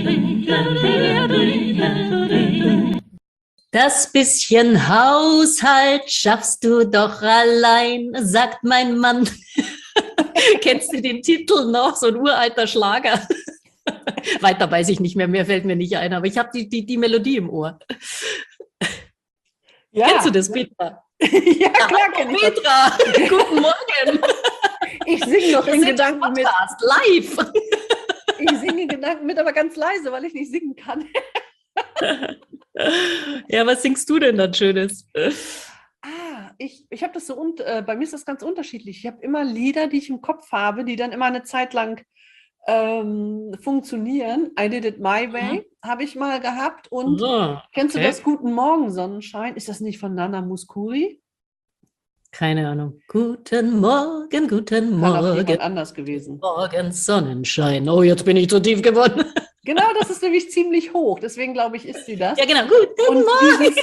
Das bisschen Haushalt schaffst du doch allein, sagt mein Mann. Kennst du den Titel noch? So ein uralter Schlager. Weiter weiß ich nicht mehr fällt mir nicht ein, aber ich habe die Melodie im Ohr. Ja. Kennst du das, Petra? Ja, klar kenne ich Petra, guten Morgen. Ich singe noch in Gedanken mit. Live. Ich singe in Gedanken mit, aber ganz leise, weil ich nicht singen kann. Ja, was singst du denn dann Schönes? Ich habe das so, bei mir ist das ganz unterschiedlich. Ich habe immer Lieder, die ich im Kopf habe, die dann immer eine Zeit lang funktionieren. I Did It My Way habe ich mal gehabt. Und kennst du das Guten Morgen Sonnenschein? Ist das nicht von Nana Mouskouri? Keine Ahnung. Guten Morgen, guten Morgen. Kann auch jemand anders gewesen. Morgen Sonnenschein. Oh, jetzt bin ich zu tief geworden. Genau, das ist nämlich ziemlich hoch. Deswegen glaube ich, ist sie das. Ja, genau. Guten Morgen.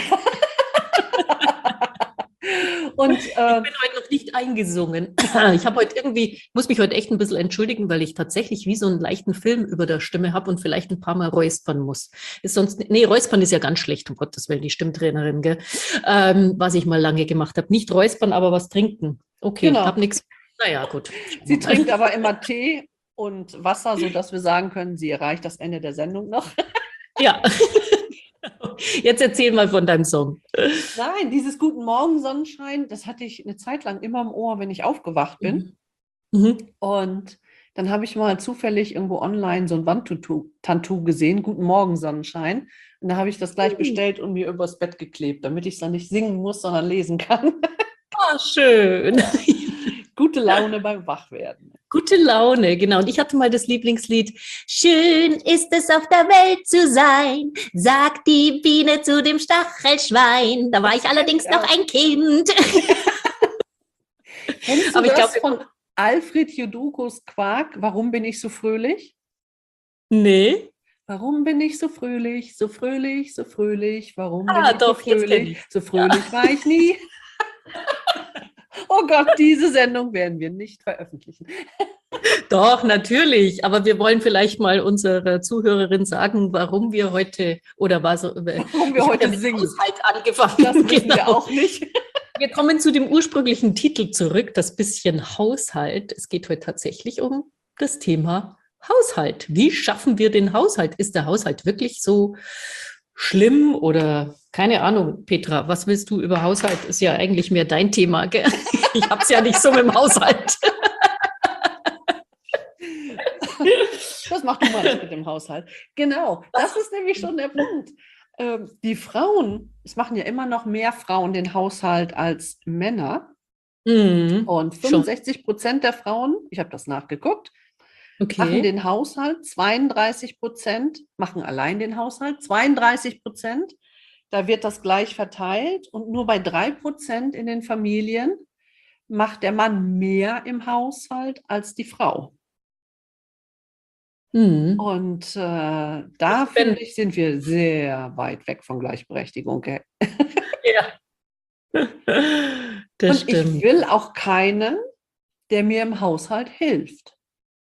Ich bin heute noch nicht eingesungen. Ich habe heute muss mich heute echt ein bisschen entschuldigen, weil ich tatsächlich wie so einen leichten Film über der Stimme habe und vielleicht ein paar Mal räuspern muss. Räuspern ist ja ganz schlecht, um Gottes Willen, die Stimmtrainerin, gell? Was ich mal lange gemacht habe. Nicht räuspern, aber was trinken. Okay, genau. Ich habe nichts. Naja, gut. Sie trinkt aber immer Tee und Wasser, sodass wir sagen können, sie erreicht das Ende der Sendung noch. Ja. Jetzt erzähl mal von deinem Song. Nein, dieses Guten Morgen Sonnenschein, das hatte ich eine Zeit lang immer im Ohr, wenn ich aufgewacht bin. Und dann habe ich mal zufällig irgendwo online so ein Wandtattoo gesehen, Guten Morgen Sonnenschein. Und da habe ich das gleich bestellt und mir übers Bett geklebt, damit ich es dann nicht singen muss, sondern lesen kann. Ah, schön. Gute Laune beim Wachwerden. Gute Laune, genau. Und ich hatte mal das Lieblingslied. Schön ist es auf der Welt zu sein, sagt die Biene zu dem Stachelschwein. Da war ich allerdings noch ein Kind. Kennst du das von Alfred Jodocus Quark? Warum bin ich so fröhlich? Nee. Warum bin ich so fröhlich, so fröhlich, so fröhlich? Warum bin ich doch, so fröhlich? So fröhlich war ich nie. Oh Gott, diese Sendung werden wir nicht veröffentlichen. Doch, natürlich. Aber wir wollen vielleicht mal unserer Zuhörerin sagen, warum wir heute warum wir heute singen. Haushalt angefangen. Das wissen wir auch nicht. Wir kommen zu dem ursprünglichen Titel zurück, das bisschen Haushalt. Es geht heute tatsächlich um das Thema Haushalt. Wie schaffen wir den Haushalt? Ist der Haushalt wirklich so schlimm oder keine Ahnung, Petra, was willst du über Haushalt? Ist ja eigentlich mehr dein Thema, gell? Ich hab's ja nicht so mit dem Haushalt. Das mach du mal mit dem Haushalt. Genau, das ist nämlich schon der Punkt. Die Frauen, es machen ja immer noch mehr Frauen den Haushalt als Männer. Und 65% der Frauen, ich habe das nachgeguckt, machen den Haushalt, 32% machen allein den Haushalt, 32%, da wird das gleich verteilt und nur bei 3% in den Familien macht der Mann mehr im Haushalt als die Frau. Und da, finde ich, sind wir sehr weit weg von Gleichberechtigung. Ja, das und ich will auch keinen, der mir im Haushalt hilft.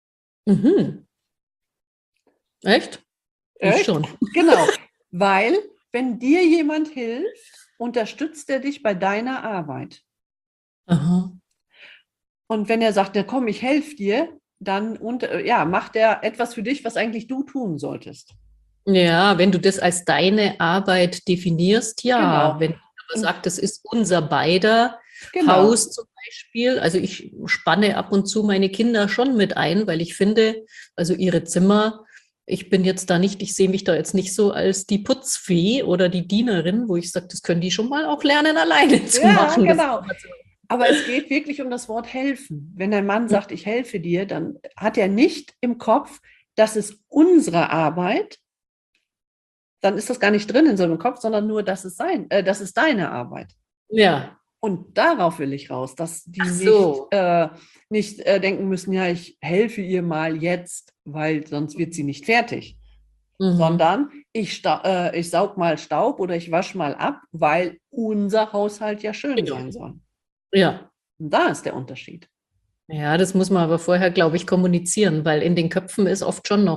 Echt? Echt? Schon. Genau, weil wenn dir jemand hilft, unterstützt er dich bei deiner Arbeit. Aha. Und wenn er sagt, ja komm, ich helfe dir, dann macht er etwas für dich, was eigentlich du tun solltest. Ja, wenn du das als deine Arbeit definierst, ja. Genau. Wenn du aber sagst, das ist unser beider Haus zum Beispiel. Also ich spanne ab und zu meine Kinder schon mit ein, weil ich finde, also ihre Zimmer, ich sehe mich da jetzt nicht so als die Putzfee oder die Dienerin, wo ich sage, das können die schon mal auch lernen, alleine zu machen. Genau. Aber es geht wirklich um das Wort helfen. Wenn ein Mann sagt, ich helfe dir, dann hat er nicht im Kopf, das ist unsere Arbeit. Dann ist das gar nicht drin in so einem Kopf, sondern nur, das ist deine Arbeit. Ja. Und darauf will ich raus, dass die nicht denken müssen, ja, ich helfe ihr mal jetzt, weil sonst wird sie nicht fertig. Sondern ich saug mal Staub oder ich wasche mal ab, weil unser Haushalt ja schön sein soll. Ja. Und da ist der Unterschied. Ja, das muss man aber vorher, glaube ich, kommunizieren, weil in den Köpfen ist oft schon noch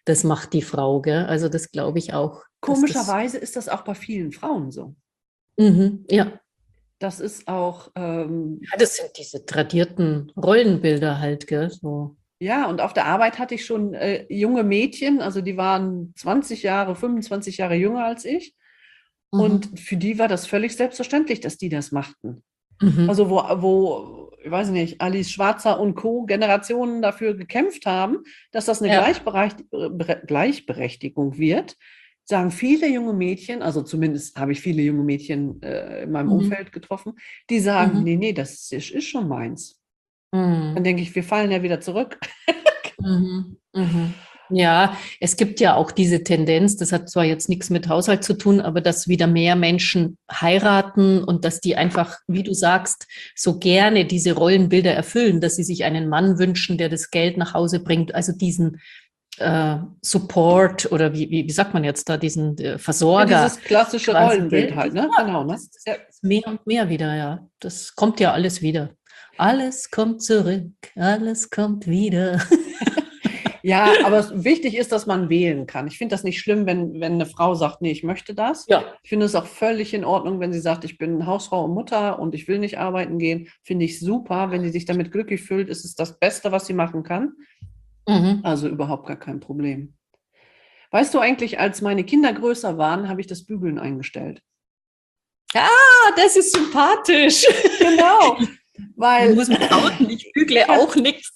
das macht die Frau, gell? Also das glaube ich auch, dass das, Komischerweise ist das auch bei vielen Frauen so. ja. Das ist auch, Ja, das sind diese tradierten Rollenbilder halt, gell? So. ja, und auf der Arbeit hatte ich schon junge Mädchen, also die waren 20 Jahre, 25 Jahre jünger als ich. Mhm. Und für die war das völlig selbstverständlich, dass die das machten. Mhm. Also ich weiß nicht, Alice Schwarzer und Co. Generationen dafür gekämpft haben, dass das eine Ja. Gleichberechtigung wird, sagen viele junge Mädchen, also zumindest habe ich viele junge Mädchen in meinem Mhm. Umfeld getroffen, die sagen, Mhm. nee, nee, das ist schon meins. Dann Mhm. denke ich, wir fallen ja wieder zurück. Mhm. Mhm. Ja, es gibt ja auch diese Tendenz, das hat zwar jetzt nichts mit Haushalt zu tun, aber dass wieder mehr Menschen heiraten und dass die einfach, wie du sagst, so gerne diese Rollenbilder erfüllen, dass sie sich einen Mann wünschen, der das Geld nach Hause bringt, also diesen Support oder wie sagt man jetzt da, diesen Ja, Versorger dieses klassische quasi, Rollenbild gell? halt, ne? Ja, Genau, ne? das Ja. gibt es mehr und mehr wieder, ja. Das kommt ja alles wieder. Alles kommt zurück, alles kommt wieder. Ja, aber wichtig ist, dass man wählen kann. Ich finde das nicht schlimm, wenn eine Frau sagt, nee, ich möchte das. Ja. Ich finde es auch völlig in Ordnung, wenn sie sagt, ich bin Hausfrau und Mutter und ich will nicht arbeiten gehen. Finde ich super. Wenn die sich damit glücklich fühlt, ist es das Beste, was sie machen kann. Mhm. Also überhaupt gar kein Problem. Weißt du eigentlich, als meine Kinder größer waren, habe ich das Bügeln eingestellt. Ah, das ist sympathisch. Genau, Ich weil muss mich outen, ich bügle ja, auch nichts.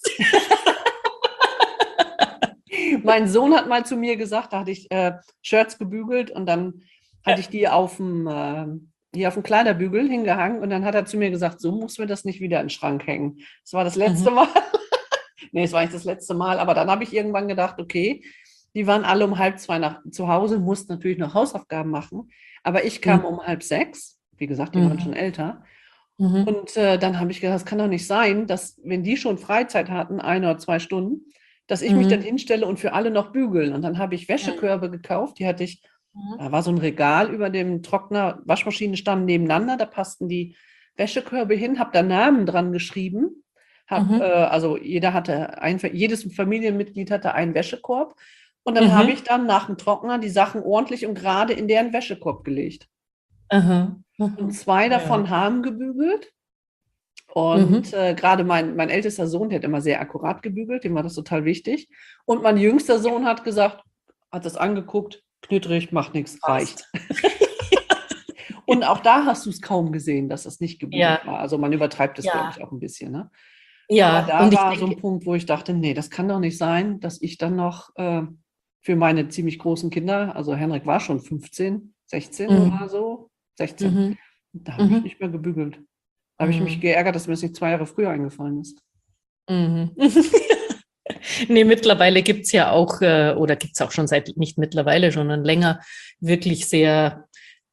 mein Sohn hat mal zu mir gesagt, da hatte ich Shirts gebügelt und dann hatte ich die hier auf dem Kleiderbügel hingehangen und dann hat er zu mir gesagt, so muss mir das nicht wieder in den Schrank hängen. Das war das letzte Mhm. Mal. Nee, es war nicht das letzte Mal, aber dann habe ich irgendwann gedacht, okay, die waren alle um 1:30 zu Hause, mussten natürlich noch Hausaufgaben machen, aber ich kam Mhm. um 5:30. Wie gesagt, die waren schon Mhm. älter. Mhm. Und dann habe ich gedacht, das kann doch nicht sein, dass, wenn die schon Freizeit hatten, 1 oder 2 Stunden, dass ich mich dann Mhm. hinstelle und für alle noch bügeln. Und dann habe ich Wäschekörbe gekauft, die hatte ich, Mhm. da war so ein Regal über dem Trockner, Waschmaschinenstand nebeneinander, da passten die Wäschekörbe hin, habe da Namen dran geschrieben, Mhm. also jedes Familienmitglied hatte einen Wäschekorb. Und dann habe ich Mhm. dann nach dem Trockner die Sachen ordentlich und gerade in deren Wäschekorb gelegt. Aha. Und Mhm. 2 Ja. davon haben gebügelt. Und Mhm. gerade mein ältester Sohn, der hat immer sehr akkurat gebügelt, dem war das total wichtig. Und mein jüngster Sohn hat gesagt, hat das angeguckt, knittrig, macht nichts, reicht. Passt. Und auch da hast du es kaum gesehen, dass das nicht gebügelt Ja, war. Also man übertreibt es, glaube ja, ich, auch ein bisschen. Ne? Aber ja. da Und ich war so ein denke, Punkt, wo ich dachte, nee, das kann doch nicht sein, dass ich dann noch für meine ziemlich großen Kinder, also Henrik war schon 15, 16 oder mhm. so, 16, Mhm. da habe ich Mhm. nicht mehr gebügelt. Da habe ich mich Mhm. geärgert, dass mir das nicht 2 Jahre früher eingefallen ist. Mhm. Nee, mittlerweile gibt es ja auch, oder gibt es auch schon seit, nicht mittlerweile, sondern länger, wirklich sehr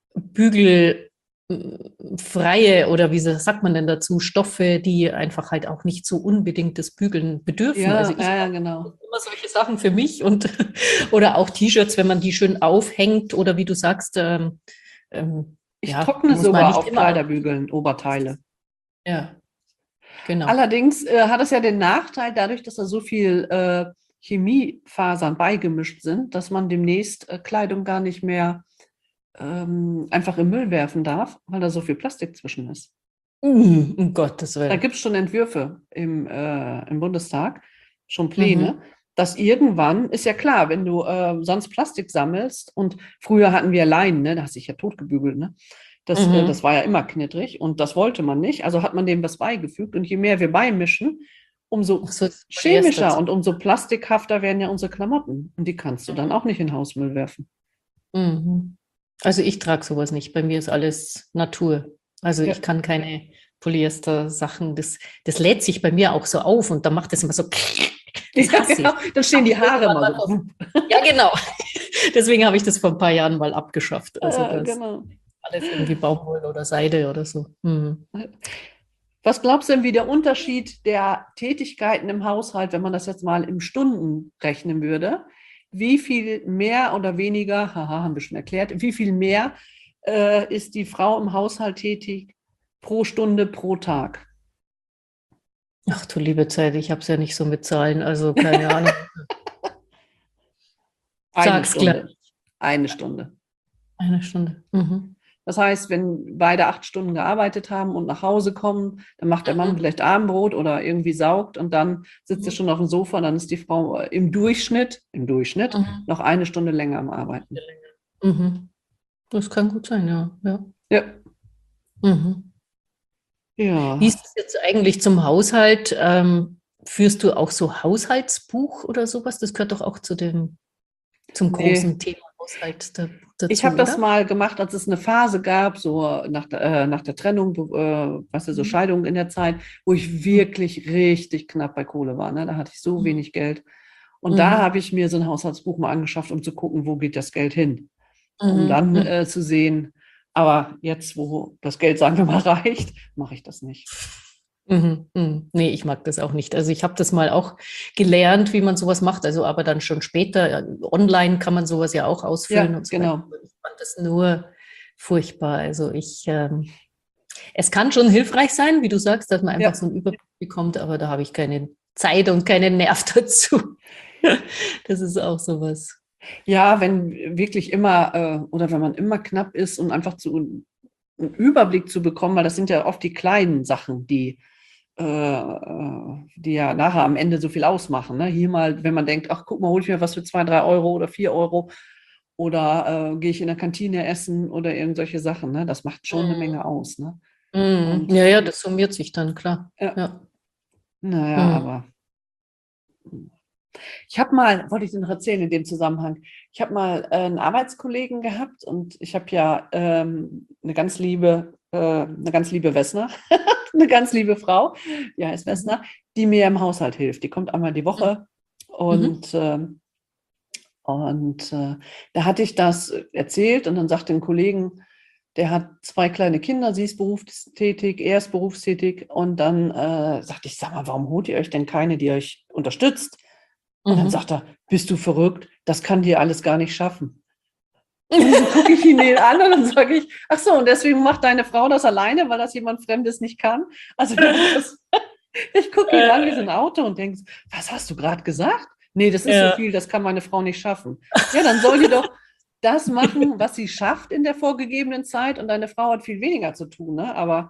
bügelfreie oder wie sagt man denn dazu, Stoffe, die einfach halt auch nicht so unbedingt das Bügeln bedürfen. Also Ja, ich ja, ja, habe genau. immer solche Sachen für mich und oder auch T-Shirts, wenn man die schön aufhängt oder wie du sagst, Ich ja, trockne muss man sogar nicht auf immer alles. Kleiderbügeln Oberteile. Ja, genau. Allerdings hat es ja den Nachteil, dadurch, dass da so viel Chemiefasern beigemischt sind, dass man demnächst Kleidung gar nicht mehr einfach im Müll werfen darf, weil da so viel Plastik zwischen ist. Um Gottes Da Willen. gibt es schon Entwürfe im Bundestag, schon Mhm. Pläne, dass irgendwann, ist ja klar, wenn du sonst Plastik sammelst und früher hatten wir Leinen, ne, da hast du dich ja totgebügelt, ne? Das Mhm. war ja immer knittrig und das wollte man nicht, also hat man dem was beigefügt und je mehr wir beimischen, Ach umso so, das Polyester. chemischer und umso plastikhafter werden ja unsere Klamotten und die kannst du dann auch nicht in den Hausmüll werfen. Mhm. Also ich trage sowas nicht. Bei mir ist alles Natur. Also Ja, ich kann keine Polyester-Sachen. Das lädt sich bei mir auch so auf und dann macht das immer so. Das ja, hasse genau, ich. dann stehen die Haare Irgendwann mal mal so. Ja, genau. Deswegen habe ich das vor ein paar Jahren mal abgeschafft. Also das Genau. alles irgendwie Baumwolle oder Seide oder so. Mhm. Was glaubst du denn, wie der Unterschied der Tätigkeiten im Haushalt, wenn man das jetzt mal in Stunden rechnen würde? Wie viel mehr oder weniger, haha, haben wir schon erklärt, wie viel mehr ist die Frau im Haushalt tätig pro Stunde, pro Tag? Ach du liebe Zeit, ich habe es ja nicht so mit Zahlen, also keine Ahnung. Eine Sag's gleich. Stunde. Eine Stunde. Eine Stunde. Mhm. Das heißt, wenn beide 8 Stunden gearbeitet haben und nach Hause kommen, dann macht der Mann vielleicht Abendbrot oder irgendwie saugt und dann sitzt er schon auf dem Sofa, dann ist die Frau im Durchschnitt Mhm. noch eine Stunde länger am Arbeiten. Mhm. Das kann gut sein, ja. Ja. Ja. Mhm. Wie Ja. ist es jetzt eigentlich zum Haushalt? Führst du auch so Haushaltsbuch oder sowas? Das gehört doch auch zum Nee. großen Thema Haushalt Ich dazu, habe das oder? mal gemacht, als es eine Phase gab, so nach der Trennung, weißt du, so Mhm. Scheidung in der Zeit, wo ich wirklich richtig knapp bei Kohle war. Ne? Da hatte ich so wenig Geld. Und da Mhm. habe ich mir so ein Haushaltsbuch mal angeschafft, um zu gucken, wo geht das Geld hin, um Mhm. dann Mhm. zu sehen, aber jetzt, wo das Geld, sagen wir mal, reicht, mache ich das nicht. Mhm. Mhm. Nee, ich mag das auch nicht. Also ich habe das mal auch gelernt, wie man sowas macht, also aber dann schon später. Online kann man sowas ja auch ausfüllen Ja, und so weiter. genau. Ich fand das nur furchtbar. Also es kann schon hilfreich sein, wie du sagst, dass man einfach Ja. so einen Überblick bekommt, aber da habe ich keine Zeit und keinen Nerv dazu. Das ist auch sowas. Ja, wenn wirklich immer oder wenn man immer knapp ist und einfach einen Überblick zu bekommen, weil das sind ja oft die kleinen Sachen, die ja nachher am Ende so viel ausmachen. Ne? Hier mal, wenn man denkt, ach guck mal, hole ich mir was für 2, 3 € oder 4 € oder gehe ich in der Kantine essen oder irgendwelche Sachen. Ne? Das macht schon eine Menge aus. Ne? Mhm. Und Ja, ja, das summiert sich dann, klar. ja, Ja. naja, Mhm. aber ich habe mal, wollte ich dir noch erzählen in dem Zusammenhang, ich habe mal einen Arbeitskollegen gehabt und ich habe ja eine ganz liebe Wessner, eine ganz liebe Frau, die heißt Mhm. Wessner, die mir im Haushalt hilft. Die kommt einmal die Woche Mhm. und da hatte ich das erzählt und dann sagte ein Kollegen, der hat 2 kleine Kinder, sie ist berufstätig, er ist berufstätig und dann sagte ich, sag mal, warum holt ihr euch denn keine, die euch unterstützt? Und dann Mhm. sagt er, bist du verrückt? Das kann dir alles gar nicht schaffen. Und dann gucke ich ihn an und dann sage ich, ach so, und deswegen macht deine Frau das alleine, weil das jemand Fremdes nicht kann. Also ich gucke ihn an wie so ein Auto und denke, was hast du gerade gesagt? Nee, das ist so Ja. viel, das kann meine Frau nicht schaffen. Ja, dann soll die doch das machen, was sie schafft in der vorgegebenen Zeit und deine Frau hat viel weniger zu tun, ne? Aber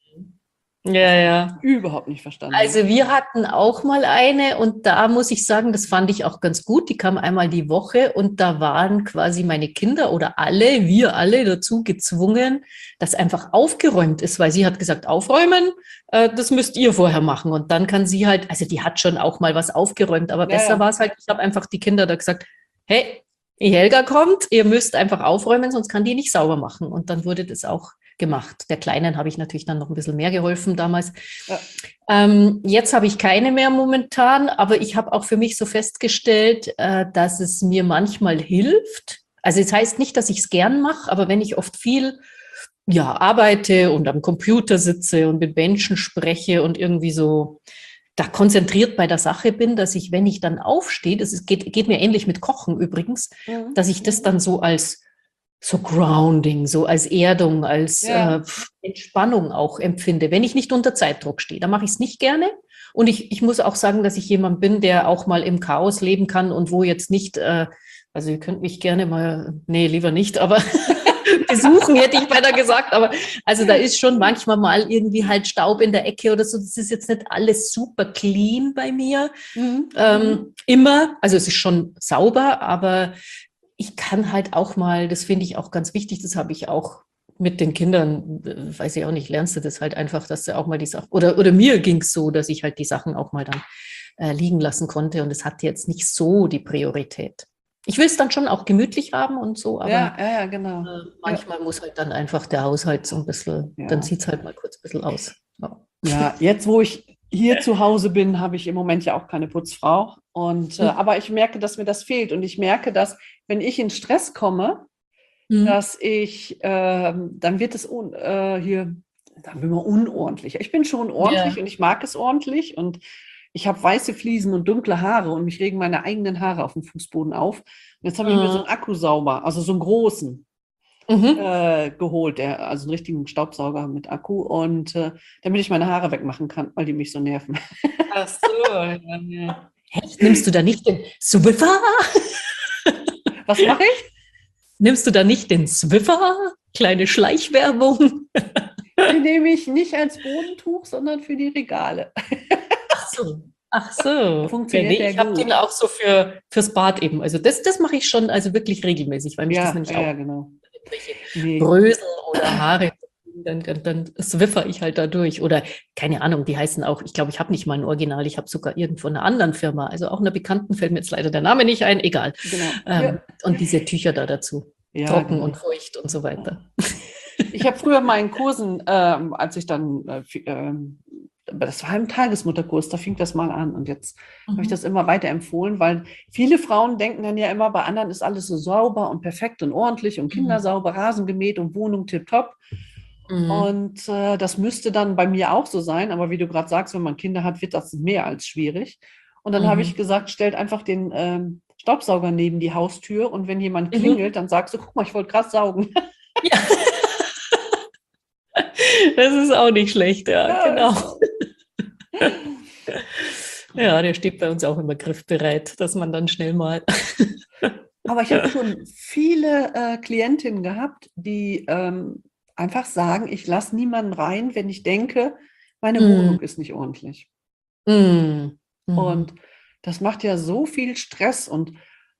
Ja, das habe ich ja. überhaupt nicht verstanden. Also wir hatten auch mal eine und da muss ich sagen, das fand ich auch ganz gut. Die kam einmal die Woche und da waren quasi meine Kinder oder wir alle dazu gezwungen, dass einfach aufgeräumt ist, weil sie hat gesagt, aufräumen, das müsst ihr vorher machen. Und dann kann sie halt, also die hat schon auch mal was aufgeräumt, aber Ja, besser war ja. es halt, ich habe einfach die Kinder da gesagt, hey, die Helga kommt, ihr müsst einfach aufräumen, sonst kann die nicht sauber machen. Und dann wurde das auch gemacht. Der Kleinen habe ich natürlich dann noch ein bisschen mehr geholfen damals. Ja, Jetzt habe ich keine mehr momentan, aber ich habe auch für mich so festgestellt, dass es mir manchmal hilft. Also es heißt nicht, dass ich es gern mache, aber wenn ich oft viel arbeite und am Computer sitze und mit Menschen spreche und irgendwie so da konzentriert bei der Sache bin, dass ich, wenn ich dann aufstehe, geht mir ähnlich mit Kochen übrigens, mhm. dass ich das dann so als so Grounding, so als Erdung, als Ja, Entspannung auch empfinde, wenn ich nicht unter Zeitdruck stehe. Da mache ich es nicht gerne. Und ich muss auch sagen, dass ich jemand bin, der auch mal im Chaos leben kann und wo jetzt nicht, also ihr könnt mich gerne mal, nee, lieber nicht, aber besuchen, hätte ich beinahe gesagt. Aber also da ist schon manchmal mal irgendwie halt Staub in der Ecke oder so. Das ist jetzt nicht alles super clean bei mir. mhm. Immer, also es ist schon sauber, aber ich kann halt auch mal, das finde ich auch ganz wichtig, das habe ich auch mit den Kindern, weiß ich auch nicht, lernst du das halt einfach, dass du auch mal die Sachen, oder mir ging es so, dass ich halt die Sachen auch mal dann liegen lassen konnte und es hatte jetzt nicht so die Priorität. Ich will es dann schon auch gemütlich haben und so, Ja, aber ja, ja, genau. Ja, manchmal muss halt dann einfach der Haushalt so ein bisschen, dann ja. sieht es halt mal kurz ein bisschen aus. Ja. Ja, jetzt, wo ich hier zu Hause bin, habe ich im Moment ja auch keine Putzfrau. Aber ich merke, dass mir das fehlt. Und ich merke, dass, wenn ich in Stress komme, Mhm. dass dann wird es hier, sagen wir mal, unordentlich. Ich bin schon ordentlich Ja. und ich mag es ordentlich. Und ich habe weiße Fliesen und dunkle Haare und mich regen meine eigenen Haare auf dem Fußboden auf. Und jetzt habe ich mir so Mhm. einen Akkusauger, also so einen großen, Mhm. geholt, also einen richtigen Staubsauger mit Akku und damit ich meine Haare wegmachen kann, weil die mich so nerven. Ach so, ja, ja. Echt? Nimmst du da nicht den Swiffer? Was mache ich? Nimmst du da nicht den Swiffer? Kleine Schleichwerbung? Den nehme ich nicht als Bodentuch, sondern für die Regale. Ach so. Ach so. Funktioniert Ich der habe gut. den auch so fürs Bad eben. Also das mache ich schon, also wirklich regelmäßig, weil mich das nämlich auch Genau. irgendwelche Brösel oder Haare, dann swiffer ich halt da durch. Oder keine Ahnung, die heißen auch, ich glaube, ich habe nicht mal ein Original, ich habe sogar irgendwo einer anderen Firma, also auch einer Bekannten, fällt mir jetzt leider der Name nicht ein, egal. Genau. Und diese Tücher da dazu. Ja, Trocken genau. und feucht und so weiter. Ich habe früher mal in Kursen, als ich dann, das war im Tagesmutterkurs, da fing das mal an und jetzt habe ich das immer weiter empfohlen, weil viele Frauen denken dann ja immer, bei anderen ist alles so sauber und perfekt und ordentlich und Kinder sauber, Rasen gemäht und Wohnung tipptopp. Und das müsste dann bei mir auch so sein, aber wie du gerade sagst, wenn man Kinder hat, wird das mehr als schwierig. Und dann habe ich gesagt, stellt einfach den Staubsauger neben die Haustür und wenn jemand klingelt, dann sagst du, guck mal, ich wollte gerade saugen. Ja. Das ist auch nicht schlecht, ja, genau. Ja, der steht bei uns auch immer griffbereit, dass man dann schnell mal. Aber ich habe schon viele Klientinnen gehabt, die einfach sagen, ich lasse niemanden rein, wenn ich denke, meine Wohnung ist nicht ordentlich. Und das macht ja so viel Stress und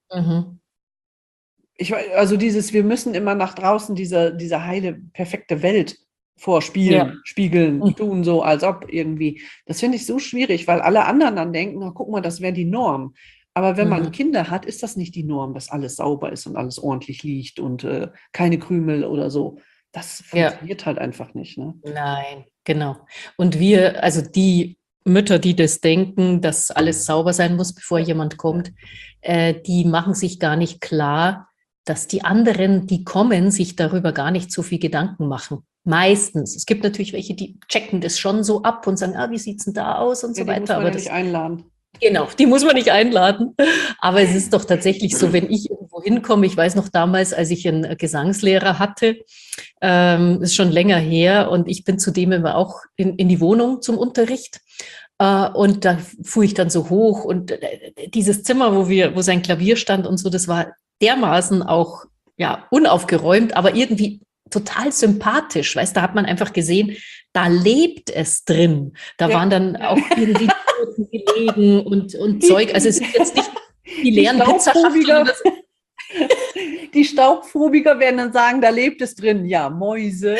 also wir müssen immer nach draußen diese heile, perfekte Welt vorspielen, spiegeln, tun so, als ob irgendwie. Das finde ich so schwierig, weil alle anderen dann denken, na, guck mal, das wäre die Norm. Aber wenn man Kinder hat, ist das nicht die Norm, dass alles sauber ist und alles ordentlich liegt und keine Krümel oder so. Das funktioniert halt einfach nicht. Ne? Nein, genau. Und wir, also die Mütter, die das denken, dass alles sauber sein muss, bevor jemand kommt, die machen sich gar nicht klar, dass die anderen, die kommen, sich darüber gar nicht so viel Gedanken machen. Meistens. Es gibt natürlich welche, die checken das schon so ab und sagen, wie sieht es denn da aus und so weiter. Die muss man ja nicht einladen. Genau, die muss man nicht einladen. Aber es ist doch tatsächlich so, wenn ich irgendwo hinkomme, ich weiß noch damals, als ich einen Gesangslehrer hatte, ist schon länger her und ich bin zudem immer auch in die Wohnung zum Unterricht. Und da fuhr ich dann so hoch und dieses Zimmer, wo sein Klavier stand und so, das war dermaßen auch unaufgeräumt, aber irgendwie total sympathisch, weißt, da hat man einfach gesehen, da lebt es drin. Da waren dann auch irgendwie Toten gelegen und Zeug. Also es sind jetzt nicht die leeren Pizzaschachteln. Die Staubphobiker werden dann sagen, da lebt es drin. Ja, Mäuse.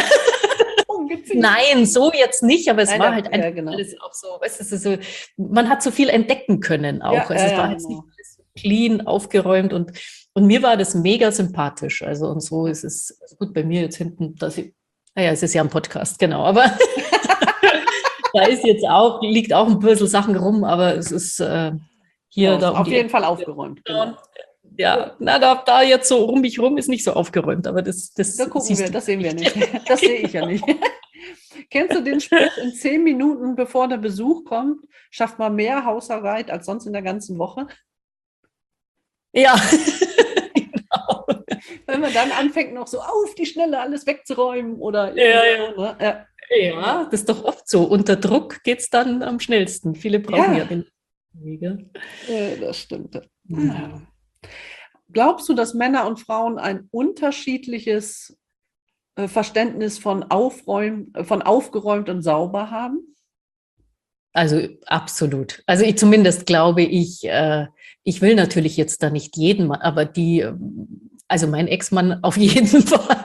Nein, so jetzt nicht, aber es war halt einfach alles auch so, weißt du, so, man hat so viel entdecken können auch. Es war jetzt nicht alles so clean, aufgeräumt und mir war das mega sympathisch. Also und so ist es, also gut, bei mir jetzt hinten, es ist ja ein Podcast, genau, aber da ist jetzt auch, liegt auch ein bisschen Sachen rum, aber es ist hier da auf jeden Fall aufgeräumt. Genau. Ja, da jetzt so um mich rum ist nicht so aufgeräumt, aber da gucken wir, das sehen wir nicht. Das sehe ich ja nicht. Kennst du den Spruch, in 10 Minuten, bevor der Besuch kommt, schafft man mehr Hausarbeit als sonst in der ganzen Woche? Ja, genau. Wenn man dann anfängt, noch so auf die Schnelle alles wegzuräumen oder ne? Ja, das ist doch oft so. Unter Druck geht es dann am schnellsten. Viele brauchen ja den Wege. Das stimmt. Ja. Glaubst du, dass Männer und Frauen ein unterschiedliches Verständnis von aufgeräumt und sauber haben? Also absolut. Also zumindest glaube ich, ich will natürlich jetzt da nicht jeden Mann, aber also mein Ex-Mann auf jeden Fall.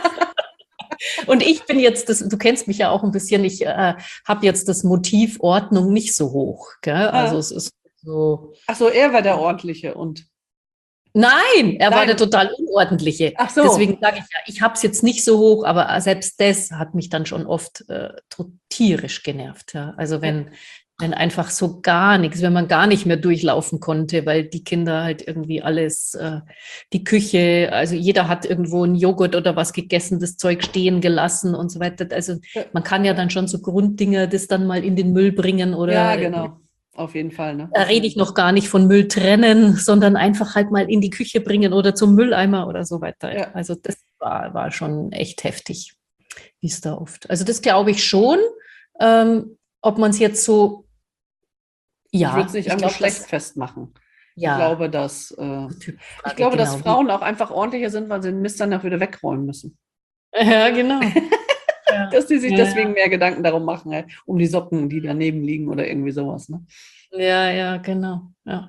Und ich bin jetzt, du kennst mich ja auch ein bisschen, ich habe jetzt das Motiv Ordnung nicht so hoch. Gell? Also es ist so. Ach so, er war der Ordentliche und. Nein, er war der total Unordentliche. Ach so. Deswegen sage ich ja, ich habe es jetzt nicht so hoch, aber selbst das hat mich dann schon oft tierisch genervt. Ja. Also wenn einfach so gar nichts, wenn man gar nicht mehr durchlaufen konnte, weil die Kinder halt irgendwie alles, die Küche, also jeder hat irgendwo einen Joghurt oder was gegessen, das Zeug stehen gelassen und so weiter. Also man kann ja dann schon so Grunddinger das dann mal in den Müll bringen oder. Ja, genau. Auf jeden Fall. Ne? Da rede ich noch gar nicht von Müll trennen, sondern einfach halt mal in die Küche bringen oder zum Mülleimer oder so weiter. Ja. Also das war schon echt heftig, wie es da oft. Also das glaube ich schon. Ob man es jetzt so, ich würde es nicht am Geschlecht festmachen. Ich glaube, dass, dass genau. Frauen auch einfach ordentlicher sind, weil sie den Mist danach wieder wegräumen müssen. Ja, genau. Ja. Dass die sich Ja, deswegen mehr Gedanken darum machen, halt, um die Socken, die daneben liegen oder irgendwie sowas. Ne? ja, genau. Ja.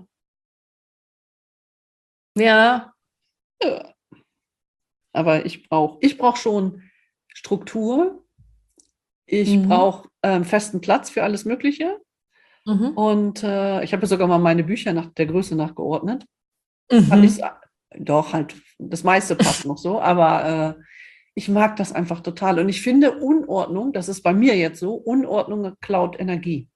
Ja. Ja. Aber ich brauch schon Struktur. Ich brauche festen Platz für alles Mögliche. Mhm. Und ich habe ja sogar mal meine Bücher nach der Größe nachgeordnet. Fand ich, Mhm. doch, halt, das meiste passt noch so, aber ich mag das einfach total. Und ich finde Unordnung, das ist bei mir jetzt so, Unordnung klaut Energie.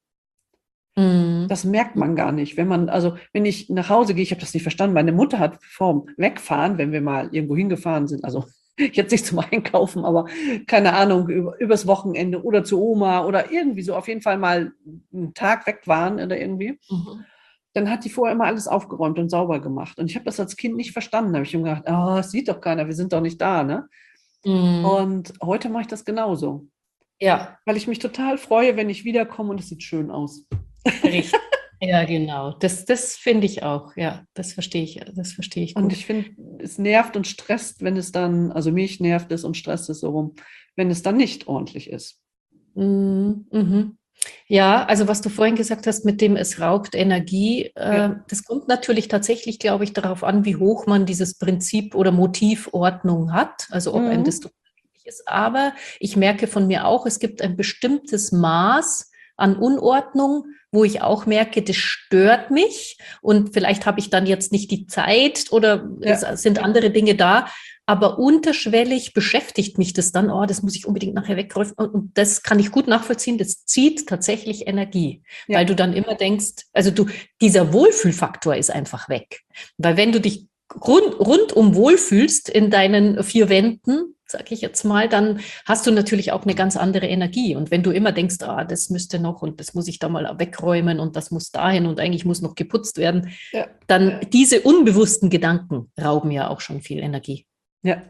Mhm. Das merkt man gar nicht. Wenn ich nach Hause gehe, ich habe das nicht verstanden. Meine Mutter hat vorm Wegfahren, wenn wir mal irgendwo hingefahren sind, also jetzt nicht zum Einkaufen, aber keine Ahnung, übers Wochenende oder zu Oma oder irgendwie so, auf jeden Fall mal einen Tag weg waren oder irgendwie, Mhm. dann hat die vorher immer alles aufgeräumt und sauber gemacht. Und ich habe das als Kind nicht verstanden. Da habe ich mir gedacht, oh, das sieht doch keiner, wir sind doch nicht da, ne? Mhm. Und heute mache ich das genauso, Ja, weil ich mich total freue, wenn ich wiederkomme und es sieht schön aus. richtig. Ja, genau. Das finde ich auch. Ja, das verstehe ich Und gut. ich finde, es nervt und stresst, wenn es dann, also mich nervt es und stresst es so rum, wenn es dann nicht ordentlich ist. Mhm. Mhm. Ja, also was du vorhin gesagt hast, mit dem es raubt Energie, Ja. das kommt natürlich tatsächlich, glaube ich, darauf an, wie hoch man dieses Prinzip oder Motiv Ordnung hat, also ob einem das Mhm. total wichtig ist. Aber ich merke von mir auch, es gibt ein bestimmtes Maß an Unordnung, wo ich auch merke, das stört mich und vielleicht habe ich dann jetzt nicht die Zeit oder es Ja. sind andere Dinge da, aber unterschwellig beschäftigt mich das dann, oh, das muss ich unbedingt nachher wegräumen. Und das kann ich gut nachvollziehen, das zieht tatsächlich Energie, weil Ja. du dann immer denkst, also dieser Wohlfühlfaktor ist einfach weg. Weil wenn du dich rundum wohlfühlst in deinen vier Wänden, sag ich jetzt mal, dann hast du natürlich auch eine ganz andere Energie. Und wenn du immer denkst, ah, das müsste noch und das muss ich da mal wegräumen und das muss dahin und eigentlich muss noch geputzt werden, Ja. dann diese unbewussten Gedanken rauben ja auch schon viel Energie. Ja.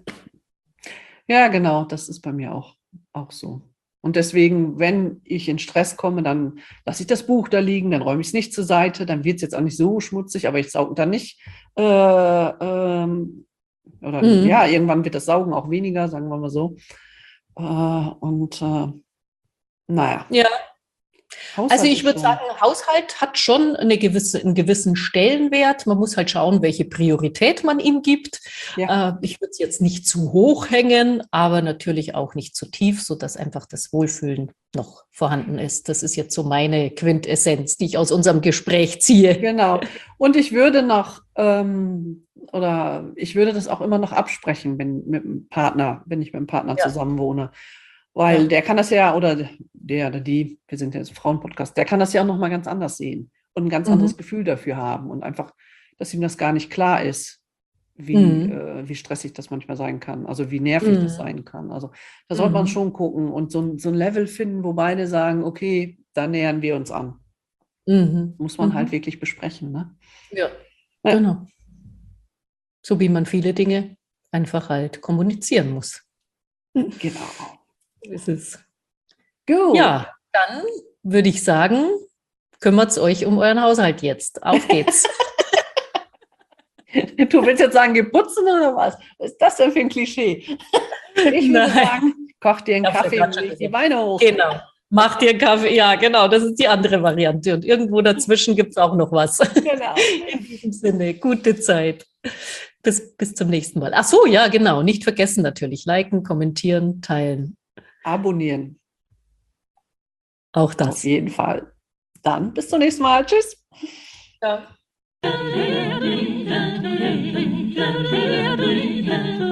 Ja, genau, das ist bei mir auch so. Und deswegen, wenn ich in Stress komme, dann lasse ich das Buch da liegen, dann räume ich es nicht zur Seite, dann wird es jetzt auch nicht so schmutzig, aber ich sauge dann nicht. Oder ja, Mhm. irgendwann wird das Saugen auch weniger, sagen wir mal so. Naja, Ja, also Haushalt ich ist würde sagen, schon. Haushalt hat schon einen gewissen Stellenwert. Man muss halt schauen, welche Priorität man ihm gibt. Ja, Ich würde es jetzt nicht zu hoch hängen, aber natürlich auch nicht zu tief, sodass einfach das Wohlfühlen noch vorhanden ist. Das ist jetzt so meine Quintessenz, die ich aus unserem Gespräch ziehe. genau. Und ich würde ich würde das auch immer noch absprechen, wenn ich mit dem Partner Ja, zusammen wohne. Weil ja. der kann das ja, oder der oder die, wir sind ja jetzt ein Frauenpodcast, der kann das ja auch nochmal ganz anders sehen und ein ganz Mhm. anderes Gefühl dafür haben und einfach, dass ihm das gar nicht klar ist, Mhm. wie stressig das manchmal sein kann, also wie nervig das Mhm. sein kann. Also da sollte man Mhm. schon gucken und so ein Level finden, wo beide sagen, okay, da nähern wir uns an. Mhm. Muss man halt Mhm. wirklich besprechen, ne? Ja, Ja, genau. So wie man viele Dinge einfach halt kommunizieren muss. genau. So ist es. Gut. Ja, dann würde ich sagen, kümmert euch um euren Haushalt jetzt. Auf geht's. Du willst jetzt sagen, geh putzen oder was? Was ist das denn für ein Klischee? Ich würde Nein, sagen, koch dir einen ich habe es ja Kaffee gerade und schon leg die gesagt. Beine hoch. Genau. Mach dir einen Kaffee. Ja, genau, das ist die andere Variante. Und irgendwo dazwischen gibt es auch noch was. Genau. In diesem Sinne, gute Zeit. Bis zum nächsten Mal. Ach so, ja, genau. Nicht vergessen natürlich. Liken, kommentieren, teilen. Abonnieren. Auch Auf das. jeden Fall. Dann bis zum nächsten Mal. Tschüss. Ja.